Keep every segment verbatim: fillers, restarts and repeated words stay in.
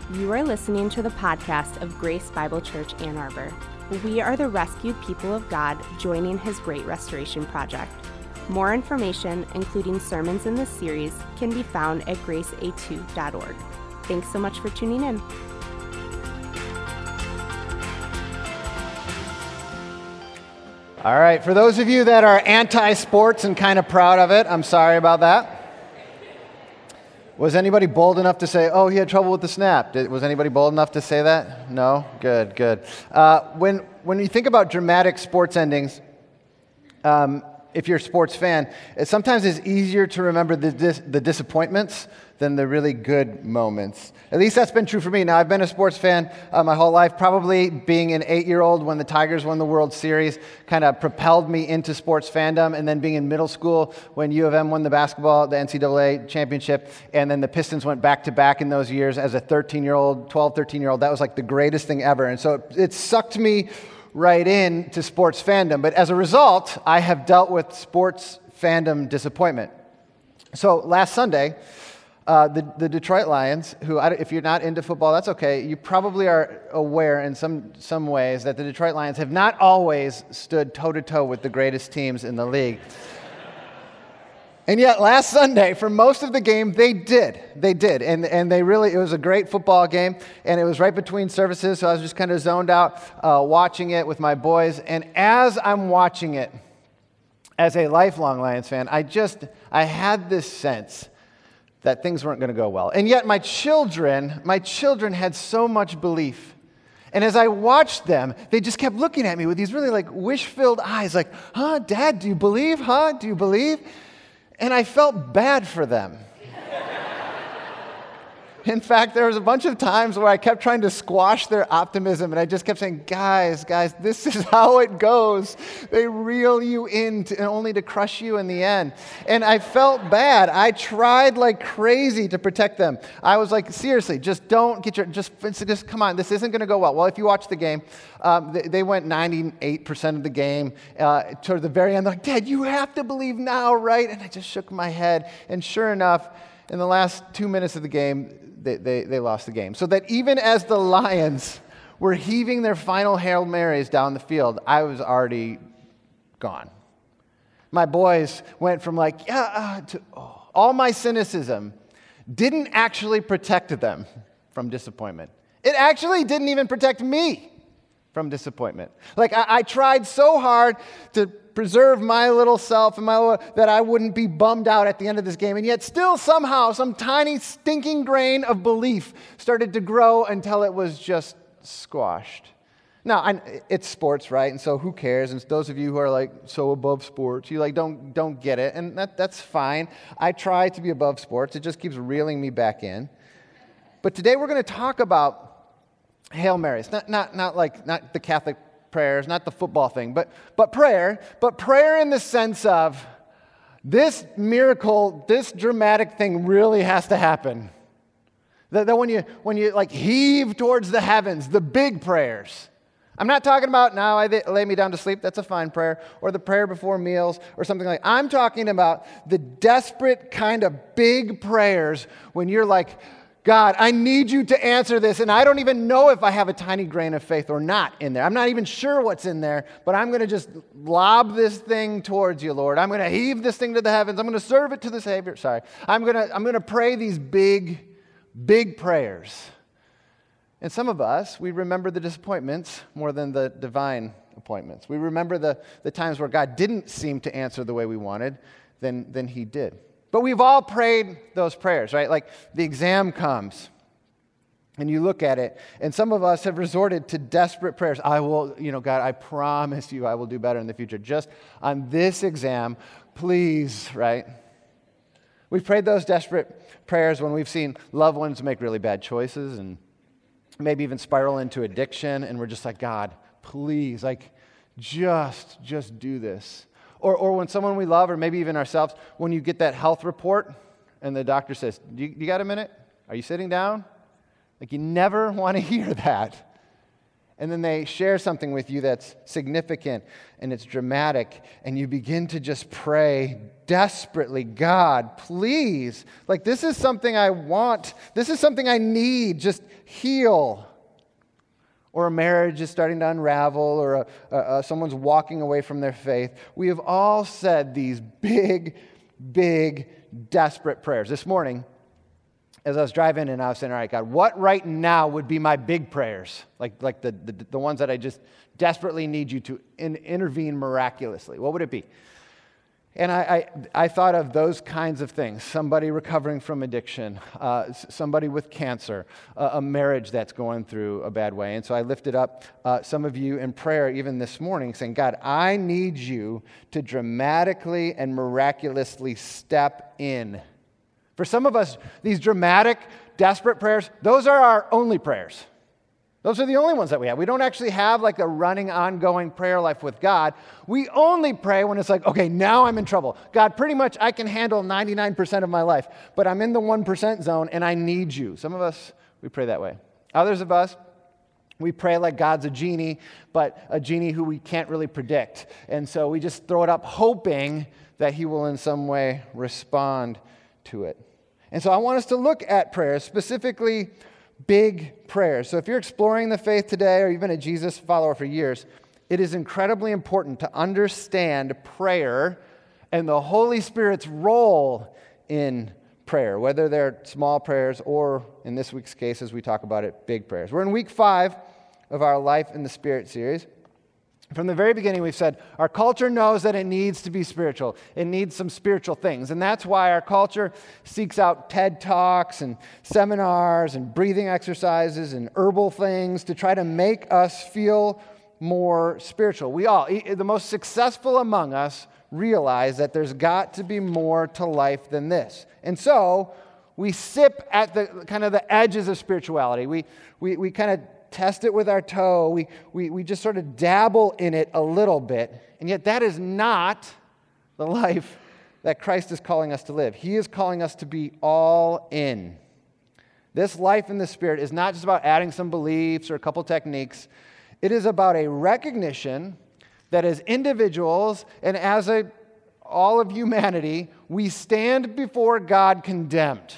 You are listening to the podcast of Grace Bible Church Ann Arbor. We are the rescued people of God joining His Great Restoration Project. More information, including sermons in this series, can be found at grace a two dot org. Thanks so much for tuning in. All right, for those of you that are anti-sports and kind of proud of it, I'm sorry about that. Was anybody bold enough to say, oh, he had trouble with the snap? Did, was anybody bold enough to say that? No? Good, good. Uh, when, when you think about dramatic sports endings, um, if you're a sports fan, it sometimes is easier to remember the, dis- the disappointments than the really good moments. At least that's been true for me. Now, I've been a sports fan uh, my whole life. Probably being an eight-year-old when the Tigers won the World Series kind of propelled me into sports fandom. And then being in middle school when U of M won the basketball, the N C double A championship, and then the Pistons went back-to-back in those years as a thirteen-year-old, twelve, thirteen-year-old. That was like the greatest thing ever. And so it, it sucked me right into sports fandom. But as a result, I have dealt with sports fandom disappointment. So last Sunday, uh, the, the Detroit Lions, who, I, if you're not into football, that's okay. You probably are aware in some, some ways that the Detroit Lions have not always stood toe-to-toe with the greatest teams in the league. And yet, last Sunday, for most of the game, they did. They did. And and they really, it was a great football game. And it was right between services, so I was just kind of zoned out uh, watching it with my boys. And as I'm watching it, as a lifelong Lions fan, I just, I had this sense that things weren't going to go well. And yet, my children, my children had so much belief. And as I watched them, they just kept looking at me with these really like wish-filled eyes, like, huh, Dad, do you believe? Huh, do you believe? And I felt bad for them. In fact, there was a bunch of times where I kept trying to squash their optimism, and I just kept saying, guys, guys, this is how it goes. They reel you in to, only to crush you in the end. And I felt bad. I tried like crazy to protect them. I was like, seriously, just don't get your, just, just come on, this isn't going to go well. Well, if you watch the game, um, they, they went ninety-eight percent of the game. Uh, toward the very end, they're like, Dad, you have to believe now, right? And I just shook my head. And sure enough, in the last two minutes of the game, They, they, they lost the game. So that even as the Lions were heaving their final Hail Marys down the field, I was already gone. My boys went from like, yeah, uh, to oh. All my cynicism didn't actually protect them from disappointment. It actually didn't even protect me from disappointment. Like I, I tried so hard to preserve my little self and my little, that I wouldn't be bummed out at the end of this game. And yet still somehow some tiny stinking grain of belief started to grow until it was just squashed. Now, I, it's sports, right? And so who cares? And those of you who are like so above sports, you like don't don't get it. And that that's fine. I try to be above sports. It just keeps reeling me back in. But today we're going to talk about Hail Marys. Not not not like not the Catholic prayers, not the football thing, but but prayer, but prayer in the sense of this miracle, this dramatic thing really has to happen. That, that when you when you like heave towards the heavens, the big prayers. I'm not talking about now I lay me down to sleep, that's a fine prayer, or the prayer before meals, or something like that. I'm talking about the desperate kind of big prayers when you're like, God, I need you to answer this, and I don't even know if I have a tiny grain of faith or not in there. I'm not even sure what's in there, but I'm going to just lob this thing towards you, Lord. I'm going to heave this thing to the heavens. I'm going to serve it to the Savior. Sorry. I'm going to I'm going to pray these big, big prayers. And some of us, we remember the disappointments more than the divine appointments. We remember the, the times where God didn't seem to answer the way we wanted than, than He did. But we've all prayed those prayers, right? Like the exam comes and you look at it, and some of us have resorted to desperate prayers. I will, you know, God, I promise you I will do better in the future. Just on this exam, please, right? We've prayed those desperate prayers when we've seen loved ones make really bad choices and maybe even spiral into addiction, and we're just like, God, please, like, just, just do this. Or or when someone we love, or maybe even ourselves, when you get that health report and the doctor says, do you, you got a minute? Are you sitting down? Like you never want to hear that. And then they share something with you that's significant and it's dramatic, and you begin to just pray desperately, God, please, like this is something I want. This is something I need. Just heal, or a marriage is starting to unravel, or a, a, a, someone's walking away from their faith. We have all said these big, big, desperate prayers. This morning, as I was driving in, I was saying, all right, God, what right now would be my big prayers? Like, like the, the, the ones that I just desperately need you to in, intervene miraculously. What would it be? And I, I, I thought of those kinds of things. Somebody recovering from addiction, uh, somebody with cancer, uh, a marriage that's going through a bad way. And so I lifted up uh, some of you in prayer even this morning saying, God, I need you to dramatically and miraculously step in. For some of us, these dramatic, desperate prayers, those are our only prayers. Those are the only ones that we have. We don't actually have like a running, ongoing prayer life with God. We only pray when it's like, okay, now I'm in trouble. God, pretty much I can handle ninety-nine percent of my life, but I'm in the one percent zone and I need you. Some of us, we pray that way. Others of us, we pray like God's a genie, but a genie who we can't really predict. And so we just throw it up hoping that he will in some way respond to it. And so I want us to look at prayers, specifically big prayers. So if you're exploring the faith today or you've been a Jesus follower for years, it is incredibly important to understand prayer and the Holy Spirit's role in prayer, whether they're small prayers or, in this week's case, as we talk about it, big prayers. We're in week five of our Life in the Spirit series. From the very beginning, we've said our culture knows that it needs to be spiritual. It needs some spiritual things. And that's why our culture seeks out TED Talks and seminars and breathing exercises and herbal things to try to make us feel more spiritual. We all, the most successful among us, realize that there's got to be more to life than this. And so we sip at the kind of the edges of spirituality. We, we, we kind of test it with our toe. We, we, we just sort of dabble in it a little bit. And yet that is not the life that Christ is calling us to live. He is calling us to be all in. This life in the Spirit is not just about adding some beliefs or a couple techniques. It is about a recognition that as individuals and as a, all of humanity, we stand before God condemned.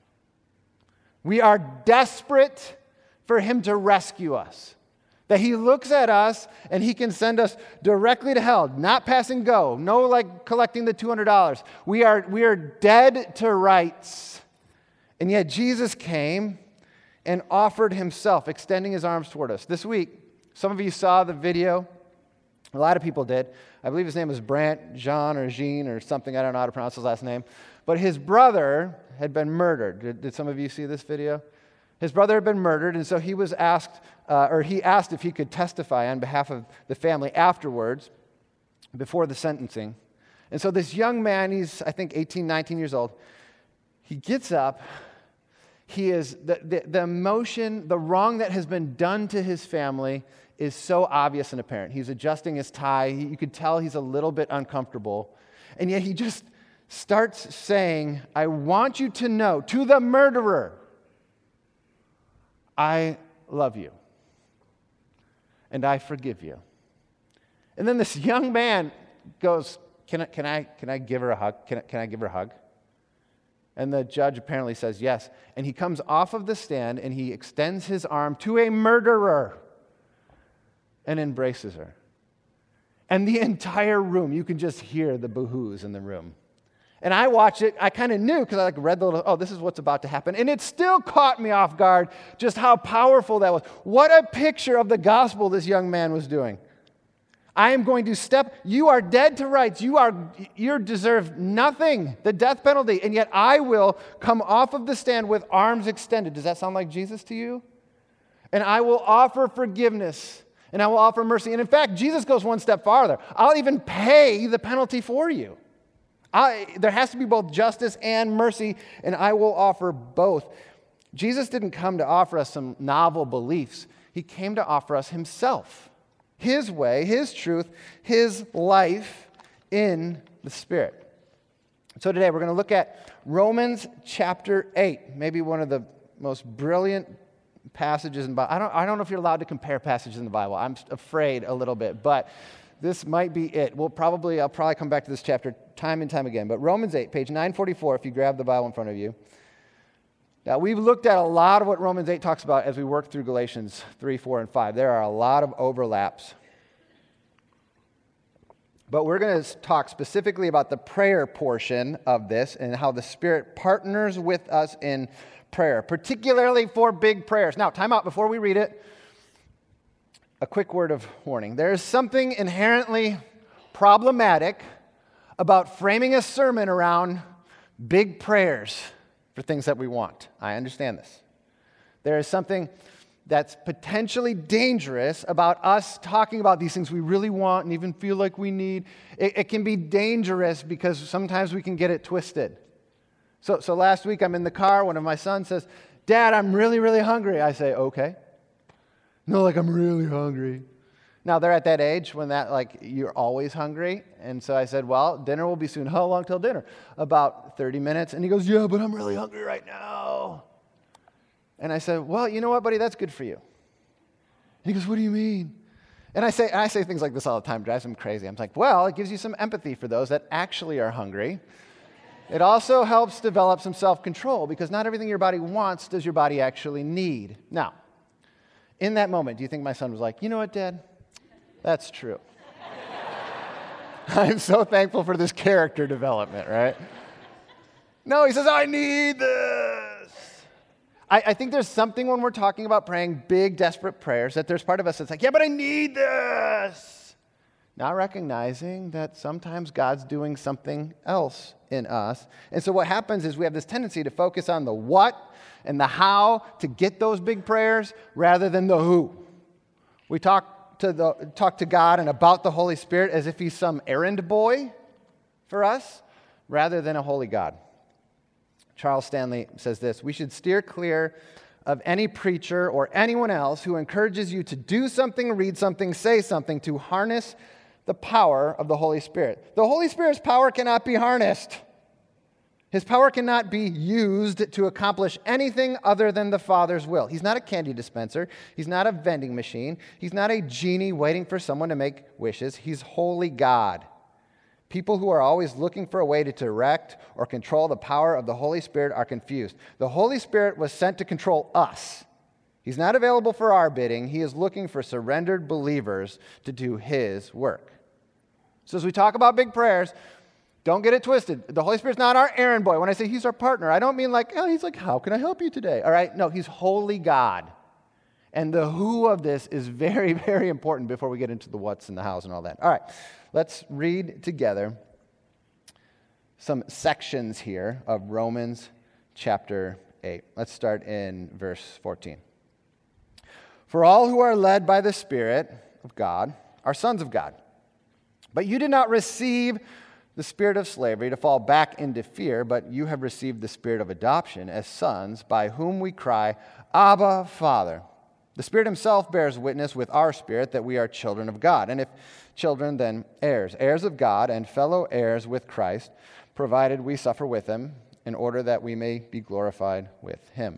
We are desperate for him to rescue us. That he looks at us and he can send us directly to hell, not pass and go, no like collecting the two hundred dollars. We are, we are dead to rights. And yet Jesus came and offered himself, extending his arms toward us. This week, some of you saw the video. A lot of people did. I believe his name was Brant, Jean, or Jean, or something. I don't know how to pronounce his last name. But his brother had been murdered. Did, did some of you see this video? His brother had been murdered, and so he was asked, uh, or he asked if he could testify on behalf of the family afterwards, before the sentencing. And so this young man, he's, I think, eighteen, nineteen years old, he gets up. He is, the, the, the emotion, the wrong that has been done to his family is so obvious and apparent. He's adjusting his tie. He, you could tell he's a little bit uncomfortable. And yet he just starts saying, I want you to know, to the murderer, I love you, and I forgive you. And then this young man goes, can I, can I, can I give her a hug? Can I, can I give her a hug? And the judge apparently says yes. And he comes off of the stand, and he extends his arm to a murderer and embraces her. And the entire room, you can just hear the boo-hoos in the room. And I watched it, I kind of knew because I like read the little, oh, this is what's about to happen. And it still caught me off guard just how powerful that was. What a picture of the gospel this young man was doing. I am going to step, you are dead to rights, you are, you deserve nothing, the death penalty, and yet I will come off of the stand with arms extended. Does that sound like Jesus to you? And I will offer forgiveness, and I will offer mercy. And in fact, Jesus goes one step farther. I'll even pay the penalty for you. I, there has to be both justice and mercy, and I will offer both. Jesus didn't come to offer us some novel beliefs. He came to offer us himself, his way, his truth, his life in the Spirit. So today we're going to look at Romans chapter eight, maybe one of the most brilliant passages in the Bible. I don't, I don't know if you're allowed to compare passages in the Bible. I'm afraid a little bit, but this might be it. We'll probably, I'll probably come back to this chapter time and time again. But Romans eight, page nine forty-four, if you grab the Bible in front of you. Now, we've looked at a lot of what Romans eight talks about as we work through Galatians three, four, and five. There are a lot of overlaps. But we're going to talk specifically about the prayer portion of this and how the Spirit partners with us in prayer, particularly for big prayers. Now, time out before we read it. A quick word of warning. There is something inherently problematic about framing a sermon around big prayers for things that we want. I understand this. There is something that's potentially dangerous about us talking about these things we really want and even feel like we need. It, it can be dangerous because sometimes we can get it twisted. So, so last week I'm in the car, one of my sons says, "Dad, I'm really, really hungry." I say, "Okay." "No, like I'm really hungry." Now they're at that age when that like you're always hungry. And so I said, "Well, dinner will be soon." "How long till dinner?" "About thirty minutes. And he goes, "Yeah, but I'm really hungry right now." And I said, "Well, you know what, buddy? That's good for you." And he goes, "What do you mean?" And I say, and I say things like this all the time, drives him crazy. I'm like, well, it gives you some empathy for those that actually are hungry. It also helps develop some self-control because not everything your body wants does your body actually need. Now, in that moment, do you think my son was like, "You know what, Dad? That's true." I'm so thankful for this character development, right? No, he says, "I need this." I, I think there's something when we're talking about praying big, desperate prayers that there's part of us that's like, "Yeah, but I need this." Not recognizing that sometimes God's doing something else in us. And so what happens is we have this tendency to focus on the what and the how to get those big prayers rather than the who. We talk to the talk to God and about the Holy Spirit as if he's some errand boy for us rather than a holy God. Charles Stanley says this: "We should steer clear of any preacher or anyone else who encourages you to do something, read something, say something to harness the power of the Holy Spirit. The Holy Spirit's power cannot be harnessed. His power cannot be used to accomplish anything other than the Father's will. He's not a candy dispenser. He's not a vending machine. He's not a genie waiting for someone to make wishes. He's holy God. People who are always looking for a way to direct or control the power of the Holy Spirit are confused. The Holy Spirit was sent to control us. He's not available for our bidding. He is looking for surrendered believers to do his work." So as we talk about big prayers, don't get it twisted. The Holy Spirit's not our errand boy. When I say he's our partner, I don't mean like, oh, he's like, "How can I help you today?" All right? No, he's holy God. And the who of this is very, very important before we get into the what's and the hows and all that. All right, let's read together some sections here of Romans chapter eight. Let's start in verse fourteen. "For all who are led by the Spirit of God are sons of God. But you did not receive the spirit of slavery to fall back into fear, but you have received the spirit of adoption as sons, by whom we cry, 'Abba, Father.' The Spirit himself bears witness with our spirit that we are children of God. And if children, then heirs, heirs of God and fellow heirs with Christ, provided we suffer with him, in order that we may be glorified with him."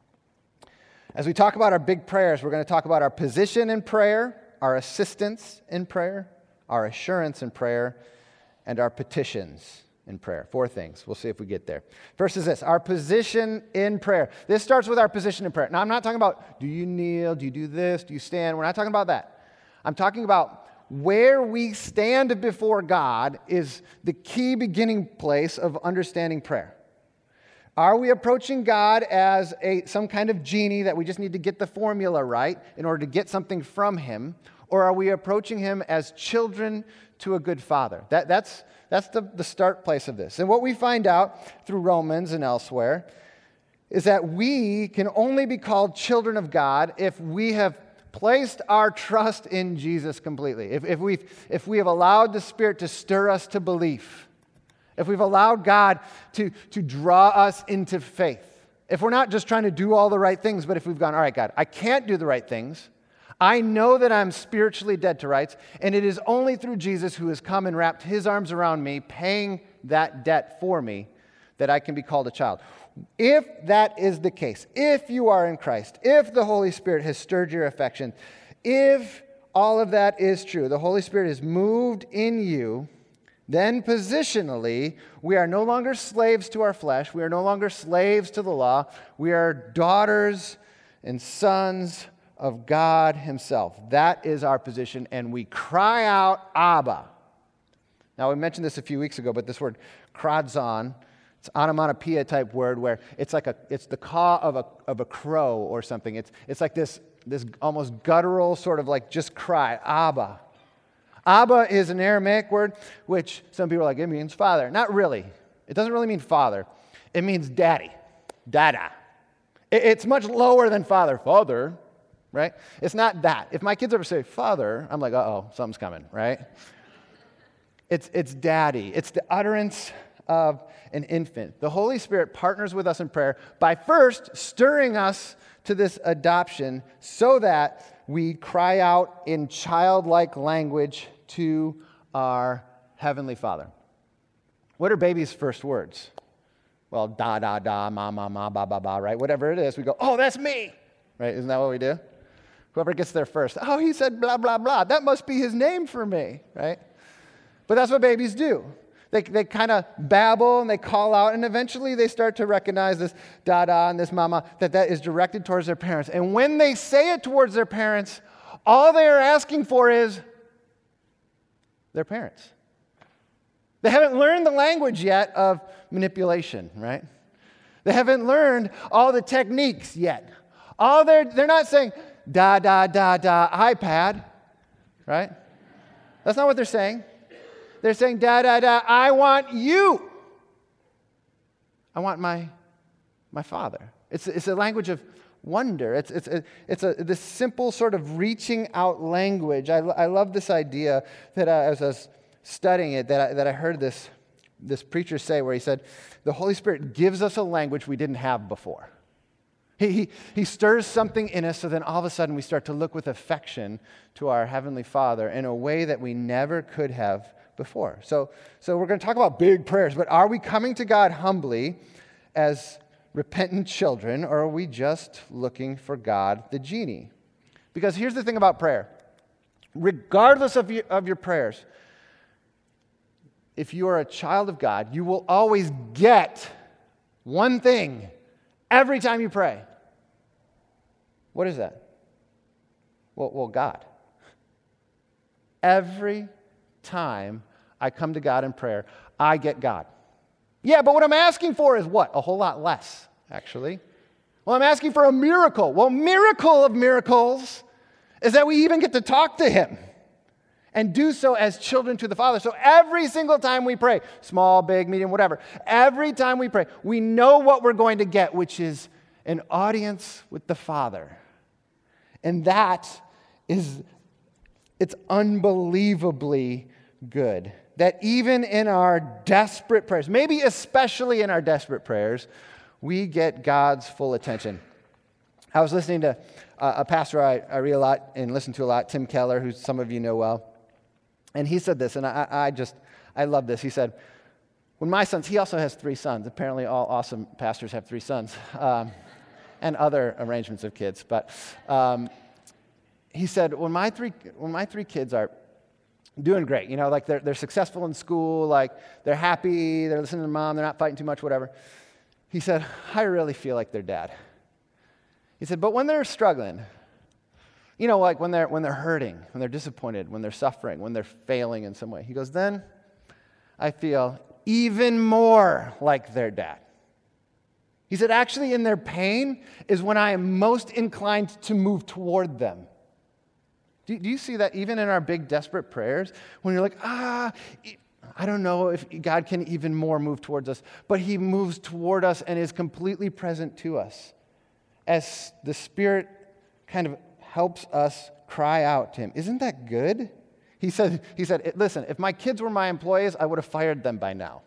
As we talk about our big prayers, we're going to talk about our position in prayer, our assistance in prayer, our assurance in prayer, and our petitions in prayer. Four things. We'll see if we get there. First is this, our position in prayer. This starts with our position in prayer. Now, I'm not talking about, do you kneel, do you do this, do you stand? We're not talking about that. I'm talking about where we stand before God is the key beginning place of understanding prayer. Are we approaching God as a some kind of genie that we just need to get the formula right in order to get something from him? Or are we approaching him as children to a good father? That, that's that's the, the start place of this. And what we find out through Romans and elsewhere is that we can only be called children of God if we have placed our trust in Jesus completely. If, if, we've, if we have allowed the Spirit to stir us to belief. If we've allowed God to, to draw us into faith. If we're not just trying to do all the right things, but if we've gone, all right, God, I can't do the right things. I know that I'm spiritually dead to rights, and it is only through Jesus who has come and wrapped his arms around me, paying that debt for me, that I can be called a child. If that is the case, if you are in Christ, if the Holy Spirit has stirred your affection, if all of that is true, the Holy Spirit is moved in you, then positionally, we are no longer slaves to our flesh. We are no longer slaves to the law. We are daughters and sons of God himself. That is our position, and we cry out, Abba. Now, we mentioned this a few weeks ago, but this word, kratzon, it's an onomatopoeia type word where it's like a, it's the caw of a of a crow or something. It's it's like this this almost guttural sort of like just cry, Abba. Abba is an Aramaic word, which some people are like, it means father. Not really. It doesn't really mean father. It means daddy, dada. It, it's much lower than father, father, right? It's not that. If my kids ever say father, I'm like, uh-oh, something's coming, right? It's it's daddy. It's the utterance of an infant. The Holy Spirit partners with us in prayer by first stirring us to this adoption so that we cry out in childlike language to our Heavenly Father. What are babies' first words? Well, da, da, da, ma, ma, ma, ba, ba, ba, right? Whatever it is, we go, oh, that's me, right? Isn't that what we do? Whoever gets there first, oh, he said blah, blah, blah. That must be his name for me, right? But that's what babies do. They they kind of babble and they call out, and eventually they start to recognize this da-da and this mama, that that is directed towards their parents. And when they say it towards their parents, all they are asking for is their parents. They haven't learned the language yet of manipulation, right? They haven't learned all the techniques yet. All they're, they're not saying da, da, da, da, iPad, right? That's not what they're saying. They're saying, da, da, da, I want you. I want my, my father. It's, it's a language of wonder. It's, it's, a, it's a, this simple sort of reaching out language. I, I love this idea that uh, as I was studying it, that I, that I heard this, this preacher say where he said, the Holy Spirit gives us a language we didn't have before. He, he, he stirs something in us so then all of a sudden we start to look with affection to our Heavenly Father in a way that we never could have before. So, so we're going to talk about big prayers, but are we coming to God humbly as repentant children, or are we just looking for God, the genie? Because here's the thing about prayer. Regardless of, you, of your prayers, if you are a child of God, you will always get one thing every time you pray. What is that? Well, well God. Every time I come to God in prayer, I get God. Yeah, but what I'm asking for is what? A whole lot less, actually. Well, I'm asking for a miracle. Well, miracle of miracles is that we even get to talk to him and do so as children to the Father. So every single time we pray, small, big, medium, whatever, every time we pray, we know what we're going to get, which is an audience with the Father. And that is, it's unbelievably good. That even in our desperate prayers, maybe especially in our desperate prayers, we get God's full attention. I was listening to uh, a pastor I, I read a lot and listen to a lot, Tim Keller, who some of you know well. And he said this, and I, I just, I love this. He said, when my sons, he also has three sons. Apparently all awesome pastors have three sons. Um, and other arrangements of kids. But um, he said, when my three when my three kids are doing great, you know, like they're they're successful in school, like they're happy, they're listening to mom, they're not fighting too much, whatever. He said, I really feel like their dad. He said, but when they're struggling, you know, like when they're when they're hurting, when they're disappointed, when they're suffering, when they're failing in some way, he goes, then I feel even more like their dad. He said, actually, in their pain is when I am most inclined to move toward them. Do, do you see that even in our big, desperate prayers? When you're like, ah, I don't know if God can even more move towards us, but he moves toward us and is completely present to us as the Spirit kind of helps us cry out to him. Isn't that good? He said, he said, listen, if my kids were my employees, I would have fired them by now.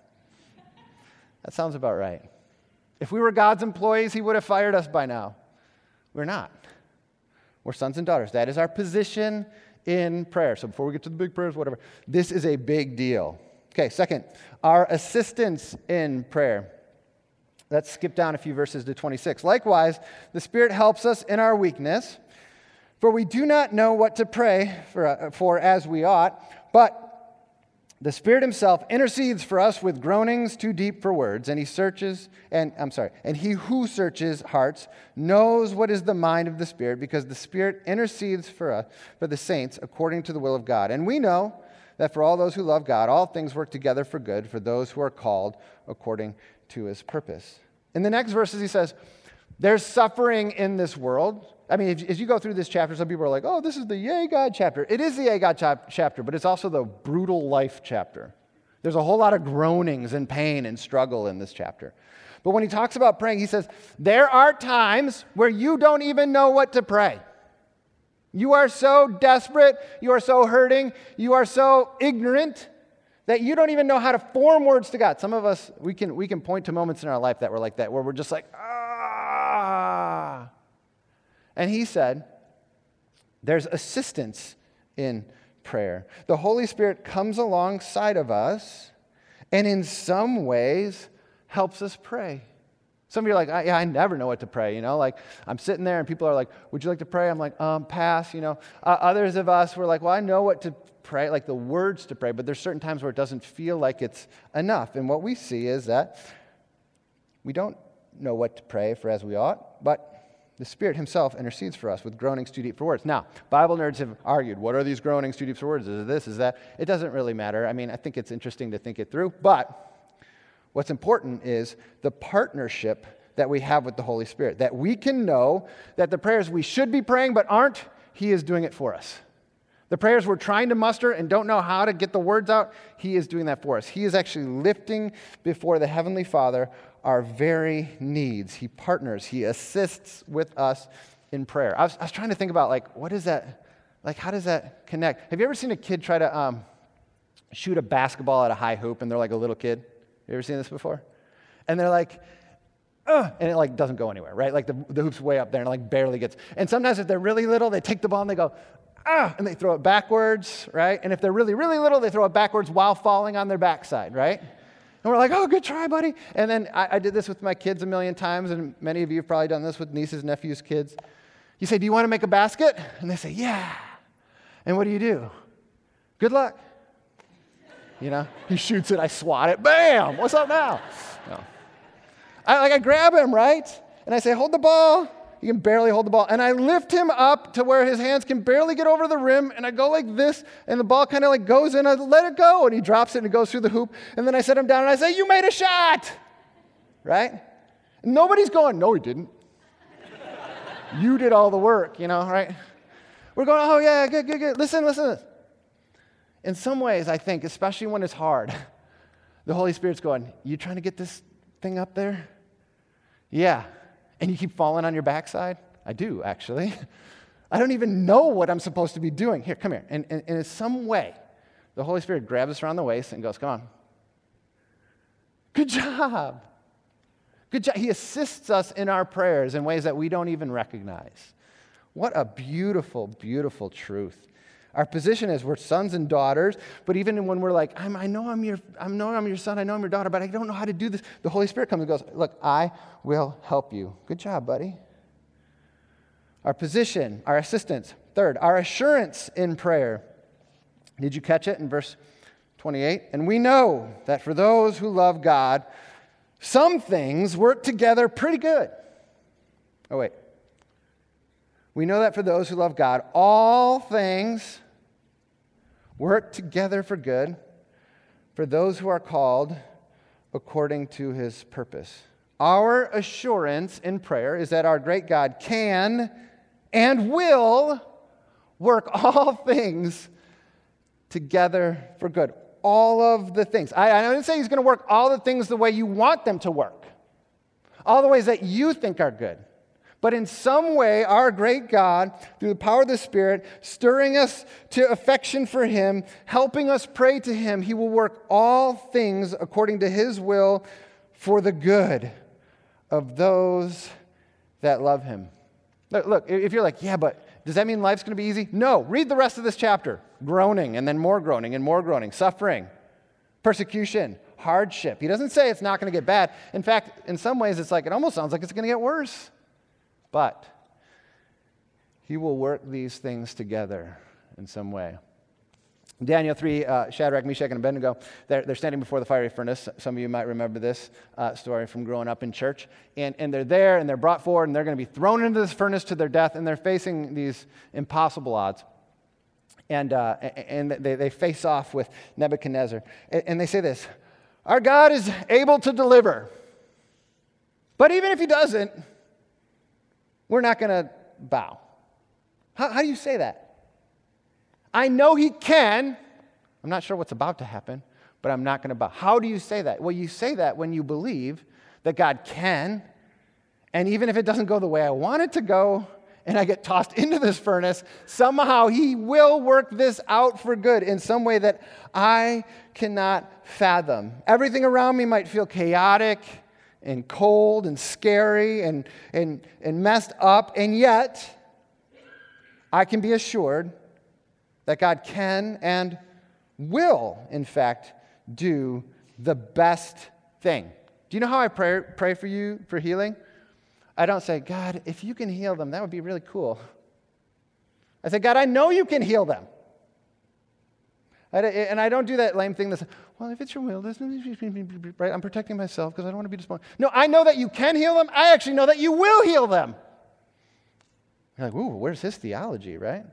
That sounds about right. If we were God's employees, he would have fired us by now. We're not. We're sons and daughters. That is our position in prayer. So before we get to the big prayers, whatever, this is a big deal. Okay, second, our assistance in prayer. Let's skip down a few verses to twenty-six. Likewise, the Spirit helps us in our weakness, for we do not know what to pray for, uh, for as we ought, but The Spirit himself intercedes for us with groanings too deep for words, and he searches, and I'm sorry, and he who searches hearts knows what is the mind of the Spirit, because the Spirit intercedes for us, for the saints, according to the will of God. And we know that for all those who love God, all things work together for good, for those who are called according to his purpose. In the next verses, he says, there's suffering in this world. I mean, as you go through this chapter, some people are like, oh, this is the Yay God chapter. It is the Yay God chap- chapter, but it's also the brutal life chapter. There's a whole lot of groanings and pain and struggle in this chapter. But when he talks about praying, he says, there are times where you don't even know what to pray. You are so desperate, you are so hurting, you are so ignorant that you don't even know how to form words to God. Some of us, we can, we can point to moments in our life that were like that, where we're just like, ah. And he said, there's assistance in prayer. The Holy Spirit comes alongside of us and in some ways helps us pray. Some of you are like, yeah, I never know what to pray, you know? Like, I'm sitting there and people are like, would you like to pray? I'm like, um, pass, you know? Uh, others of us were like, well, I know what to pray, like the words to pray, but there's certain times where it doesn't feel like it's enough. And what we see is that we don't know what to pray for as we ought, but the Spirit himself intercedes for us with groanings too deep for words. Now, Bible nerds have argued, what are these groanings too deep for words? Is it this, is that? It doesn't really matter. I mean, I think it's interesting to think it through, but what's important is the partnership that we have with the Holy Spirit, that we can know that the prayers we should be praying but aren't, he is doing it for us. The prayers we're trying to muster and don't know how to get the words out, he is doing that for us. He is actually lifting before the Heavenly Father our very needs. He partners, he assists with us in prayer. I was, I was trying to think about, like, what is that, like, how does that connect? Have you ever seen a kid try to um, shoot a basketball at a high hoop and they're like a little kid? You ever seen this before? And they're like, ugh, and it like doesn't go anywhere, right? Like the, the hoop's way up there and it like barely gets, and sometimes if they're really little, they take the ball and they go, ah, and they throw it backwards, right? And if they're really, really little, they throw it backwards while falling on their backside, right? And we're like, oh, good try, buddy. And then I, I did this with my kids a million times, and many of you have probably done this with nieces, nephews, kids. You say, do you want to make a basket? And they say, yeah. And what do you do? Good luck. You know, he shoots it, I swat it, bam, what's up now? No. I, like I grab him, right? And I say, hold the ball. He can barely hold the ball. And I lift him up to where his hands can barely get over the rim, and I go like this, and the ball kind of like goes in, I let it go, and he drops it and it goes through the hoop, and then I set him down and I say, you made a shot, right? And nobody's going, no, he didn't. You did all the work, you know, right? We're going, oh yeah, good, good, good. Listen, listen. In some ways, I think, especially when it's hard, the Holy Spirit's going, you trying to get this thing up there? Yeah. And you keep falling on your backside? I do, actually. I don't even know what I'm supposed to be doing. Here, come here. And, and, and in some way, the Holy Spirit grabs us around the waist and goes, come on. Good job. Good job. He assists us in our prayers in ways that we don't even recognize. What a beautiful, beautiful truth. Our position is we're sons and daughters, but even when we're like, I'm, I know I'm your, I know I'm your son, I know I'm your daughter, but I don't know how to do this, the Holy Spirit comes and goes, look, I will help you. Good job, buddy. Our position, our assistance. Third, our assurance in prayer. Did you catch it in verse twenty-eight? And we know that for those who love God, some things work together pretty good. Oh, wait. We know that for those who love God, all things work together for good for those who are called according to his purpose. Our assurance in prayer is that our great God can and will work all things together for good. All of the things. I, I didn't say he's going to work all the things the way you want them to work. All the ways that you think are good. But in some way, our great God, through the power of the Spirit, stirring us to affection for him, helping us pray to him, he will work all things according to his will for the good of those that love him. Look, look, if you're like, yeah, but does that mean life's going to be easy? No. Read the rest of this chapter. Groaning, and then more groaning, and more groaning. Suffering, persecution, hardship. He doesn't say it's not going to get bad. In fact, in some ways, it's like, it almost sounds like it's going to get worse. But he will work these things together in some way. Daniel three, uh, Shadrach, Meshach, and Abednego, they're, they're standing before the fiery furnace. Some of you might remember this uh, story from growing up in church. And, and they're there, and they're brought forward, and they're going to be thrown into this furnace to their death, and they're facing these impossible odds. And, uh, and they, they face off with Nebuchadnezzar. And, and they say this, our God is able to deliver. But even if he doesn't, we're not going to bow. How, how do you say that? I know he can. I'm not sure what's about to happen, but I'm not going to bow. How do you say that? Well, you say that when you believe that God can, and even if it doesn't go the way I want it to go, and I get tossed into this furnace, somehow he will work this out for good in some way that I cannot fathom. Everything around me might feel chaotic and cold and scary and, and, and messed up, and yet I can be assured that God can and will, in fact, do the best thing. Do you know how I pray, pray for you for healing? I don't say, God, if you can heal them, that would be really cool. I say, God, I know you can heal them. I, and I don't do that lame thing that's, well, if it's your will, right? I'm protecting myself because I don't want to be disappointed. No, I know that you can heal them. I actually know that you will heal them. You're like, ooh, where's his theology, right?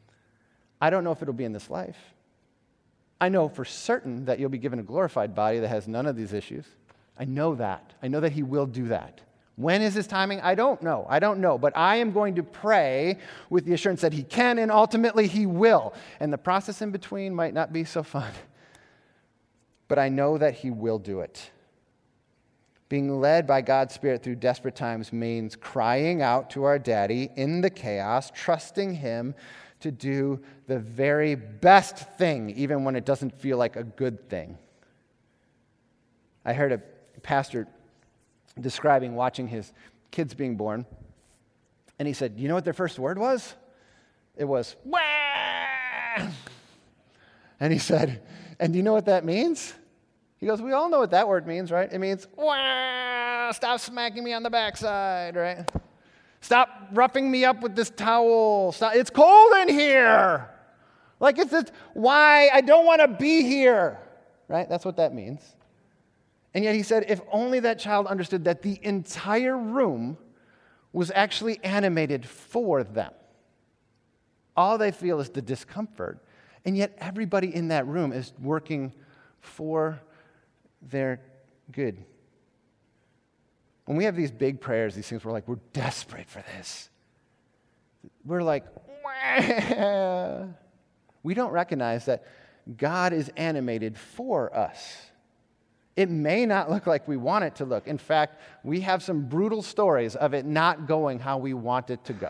I don't know if it'll be in this life. I know for certain that you'll be given a glorified body that has none of these issues. I know that. I know that he will do that. When is his timing? I don't know. I don't know. But I am going to pray with the assurance that he can and ultimately he will. And the process in between might not be so fun. But I know that he will do it. Being led by God's Spirit through desperate times means crying out to our daddy in the chaos, trusting him to do the very best thing, even when it doesn't feel like a good thing. I heard a pastor describing watching his kids being born, and he said, you know what their first word was? It was, wah! And he said, and do you know what that means? He goes, we all know what that word means, right? It means, wah! Stop smacking me on the backside, right? Stop roughing me up with this towel. Stop. It's cold in here. Like it's just, why? I don't want to be here. Right? That's what that means. And yet he said, if only that child understood that the entire room was actually animated for them. All they feel is the discomfort. And yet everybody in that room is working for their good. When we have these big prayers, these things, we're like, we're desperate for this. We're like, wah. We don't recognize that God is animated for us. It may not look like we want it to look. In fact, we have some brutal stories of it not going how we want it to go.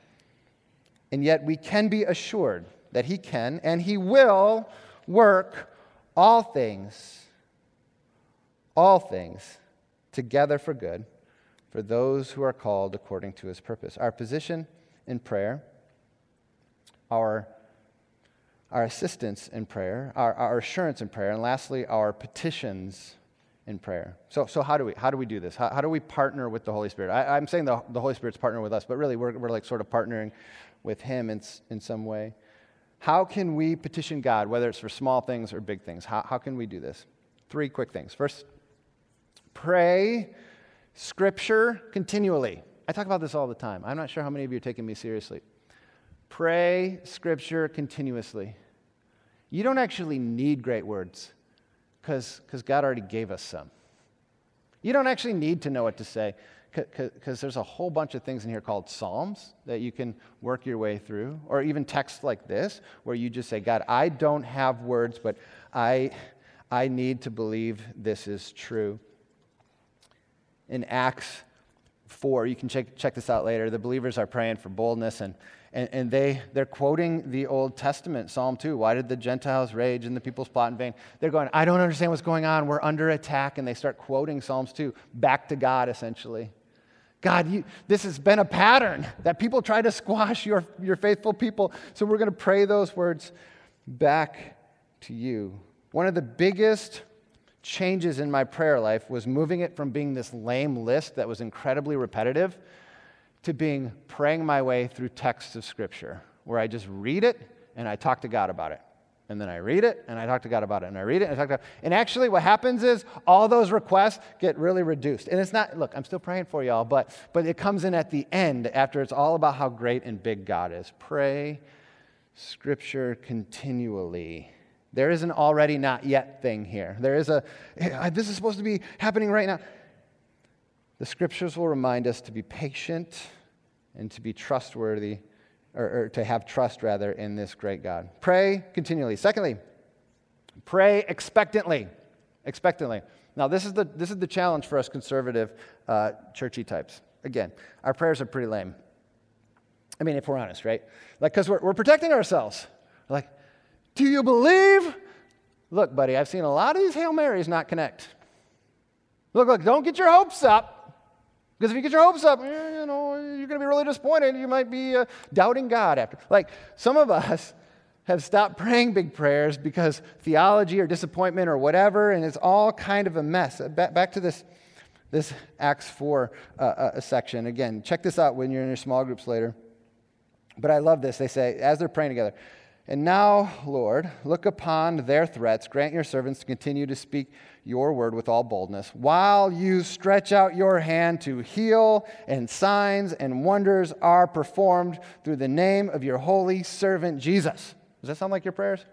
And yet we can be assured that he can and he will work all things, all things, together for good, for those who are called according to his purpose. Our position in prayer, our, our assistance in prayer, our, our assurance in prayer, and lastly, our petitions in prayer. So, so how do we how do we do this? How, how do we partner with the Holy Spirit? I, I'm saying the, the Holy Spirit's partner with us, but really we're, we're like sort of partnering with him in, in some way. How can we petition God, whether it's for small things or big things? How, how can we do this? Three quick things. First, pray Scripture continually. I talk about this all the time. I'm not sure how many of you are taking me seriously. Pray Scripture continuously. You don't actually need great words because God already gave us some. You don't actually need to know what to say because there's a whole bunch of things in here called Psalms that you can work your way through, or even texts like this where you just say, God, I don't have words, but I, I need to believe this is true. In Acts four, you can check, check this out later, the believers are praying for boldness, and, and, and they, they're quoting the Old Testament, Psalm two. Why did the Gentiles rage and the peoples plot in vain? They're going, I don't understand what's going on. We're under attack. And they start quoting Psalms two back to God, essentially. God, you, this has been a pattern that people try to squash your, your faithful people. So we're going to pray those words back to you. One of the biggest changes in my prayer life was moving it from being this lame list that was incredibly repetitive to being praying my way through texts of Scripture where I just read it and I talk to God about it. And then I read it, and I talk to God about it, and I read it, and I talk to God. And actually what happens is all those requests get really reduced. And it's not, look, I'm still praying for y'all, but, but it comes in at the end after it's all about how great and big God is. Pray Scripture continually. There is an already not yet thing here. There is a, hey, this is supposed to be happening right now. The Scriptures will remind us to be patient and to be trustworthy, Or, or to have trust, rather, in this great God. Pray continually. Secondly, pray expectantly. Expectantly. Now, this is the this is the challenge for us conservative, uh, churchy types. Again, our prayers are pretty lame. I mean, if we're honest, right? Like, because we're, we're protecting ourselves. Like, do you believe? Look, buddy, I've seen a lot of these Hail Marys not connect. Look, look, don't get your hopes up. Because if you get your hopes up, you know, you're going to be really disappointed. You might be uh, doubting God after. Like, some of us have stopped praying big prayers because theology or disappointment or whatever, and it's all kind of a mess. Back, back to this, this Acts four uh, uh, section. Again, check this out when you're in your small groups later. But I love this. They say, as they're praying together, "And now, Lord, look upon their threats. Grant your servants to continue to speak your word with all boldness, while you stretch out your hand to heal, and signs and wonders are performed through the name of your holy servant Jesus." Does that sound like your prayers?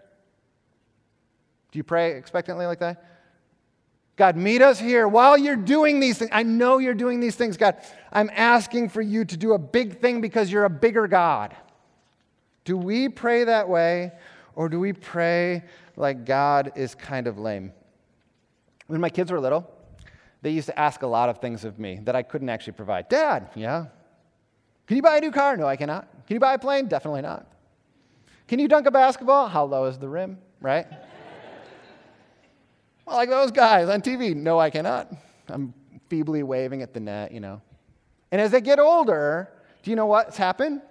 Do you pray expectantly like that? God, meet us here while you're doing these things. I know you're doing these things, God. I'm asking for you to do a big thing because you're a bigger God. Do we pray that way, or do we pray like God is kind of lame? When my kids were little, they used to ask a lot of things of me that I couldn't actually provide. Dad, yeah. Can you buy a new car? No, I cannot. Can you buy a plane? Definitely not. Can you dunk a basketball? How low is the rim, right? Well, like those guys on T V. No, I cannot. I'm feebly waving at the net, you know. And as they get older, do you know what's happened?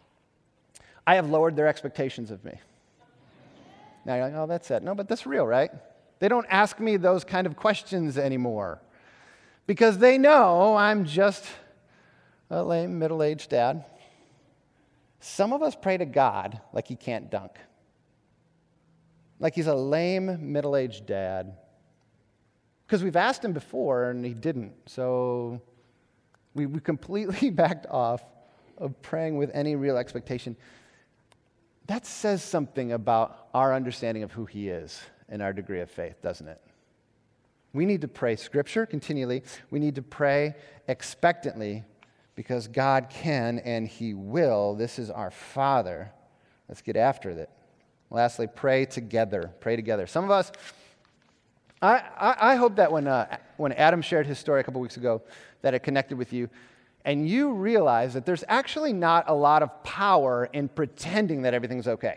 I have lowered their expectations of me. Now you're like, oh, that's it. No, but that's real, right? They don't ask me those kind of questions anymore because they know I'm just a lame, middle-aged dad. Some of us pray to God like he can't dunk, like he's a lame, middle-aged dad, because we've asked him before and he didn't. So we, we completely backed off of praying with any real expectation. That says something about our understanding of who he is and our degree of faith, doesn't it? We need to pray Scripture continually. We need to pray expectantly because God can and he will. This is our Father. Let's get after it. Lastly, pray together. Pray together. Some of us, I, I, I hope that when, uh, when Adam shared his story a couple weeks ago, that it connected with you. And you realize that there's actually not a lot of power in pretending that everything's okay.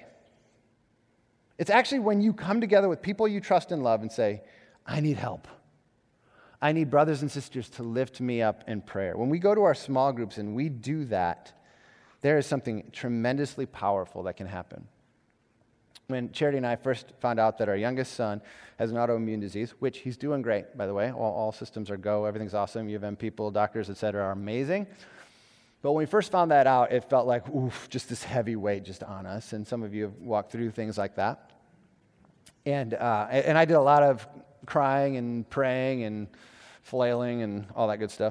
It's actually when you come together with people you trust and love and say, I need help. I need brothers and sisters to lift me up in prayer. When we go to our small groups and we do that, there is something tremendously powerful that can happen. When Charity and I first found out that our youngest son has an autoimmune disease, which he's doing great, by the way. All, all systems are go. Everything's awesome. U of M people, doctors, et cetera, are amazing. But when we first found that out, it felt like, oof, just this heavy weight just on us. And some of you have walked through things like that. And uh, and I did a lot of crying and praying and flailing and all that good stuff.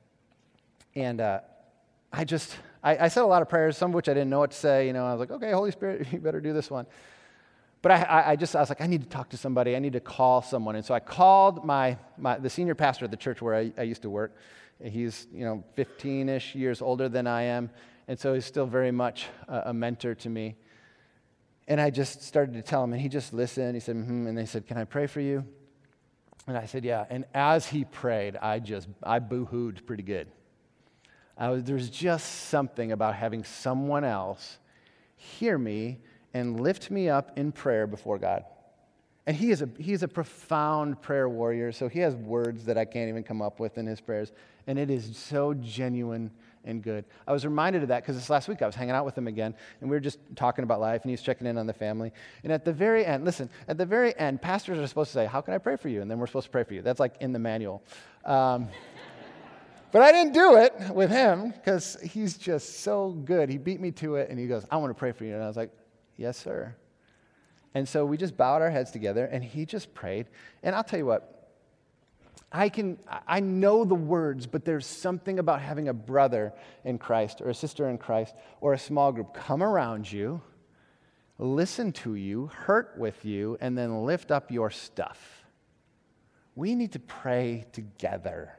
And uh, I just, I, I said a lot of prayers, some of which I didn't know what to say. You know, I was like, okay, Holy Spirit, you better do this one. But I, I just, I was like, I need to talk to somebody. I need to call someone. And so I called my, my the senior pastor at the church where I, I used to work. He's, you know, fifteen-ish years older than I am. And so he's still very much a, a mentor to me. And I just started to tell him, and he just listened. He said, mm-hmm. And they said, can I pray for you? And I said, yeah. And as he prayed, I just, I boo-hooed pretty good. I was, there's just something about having someone else hear me and lift me up in prayer before God. And he is a he is a profound prayer warrior, so he has words that I can't even come up with in his prayers. And it is so genuine and good. I was reminded of that because this last week I was hanging out with him again, and we were just talking about life, and he was checking in on the family. And at the very end, listen, at the very end, pastors are supposed to say, how can I pray for you? And then we're supposed to pray for you. That's like in the manual. Um, but I didn't do it with him because he's just so good. He beat me to it, and he goes, I want to pray for you. And I was like, yes, sir. And so we just bowed our heads together, and he just prayed. And I'll tell you what, I can, I know the words, but there's something about having a brother in Christ or a sister in Christ or a small group come around you, listen to you, hurt with you, and then lift up your stuff. We need to pray together.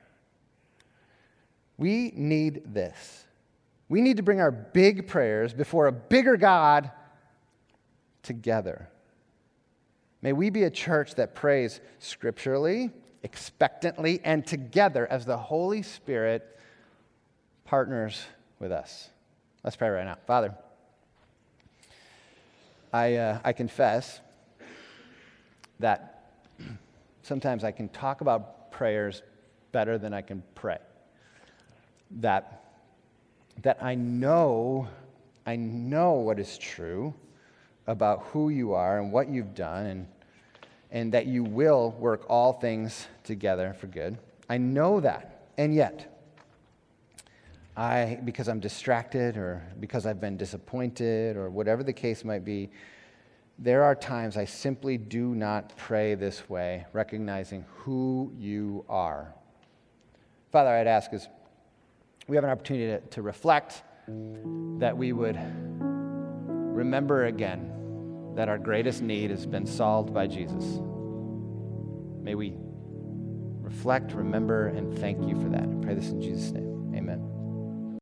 We need this. We need to bring our big prayers before a bigger God together. May we be a church that prays scripturally, expectantly, and together as the Holy Spirit partners with us. Let's pray right now. Father, I, uh, I confess that sometimes I can talk about prayers better than I can pray. That, that I know, I know what is true about who you are and what you've done, and, and that you will work all things together for good. I know that, and yet, I, because I'm distracted or because I've been disappointed or whatever the case might be, there are times I simply do not pray this way, recognizing who you are. Father, I'd ask as we have an opportunity to, to reflect, that we would remember again that our greatest need has been solved by Jesus. May we reflect, remember, and thank you for that. I pray this in Jesus' name. Amen.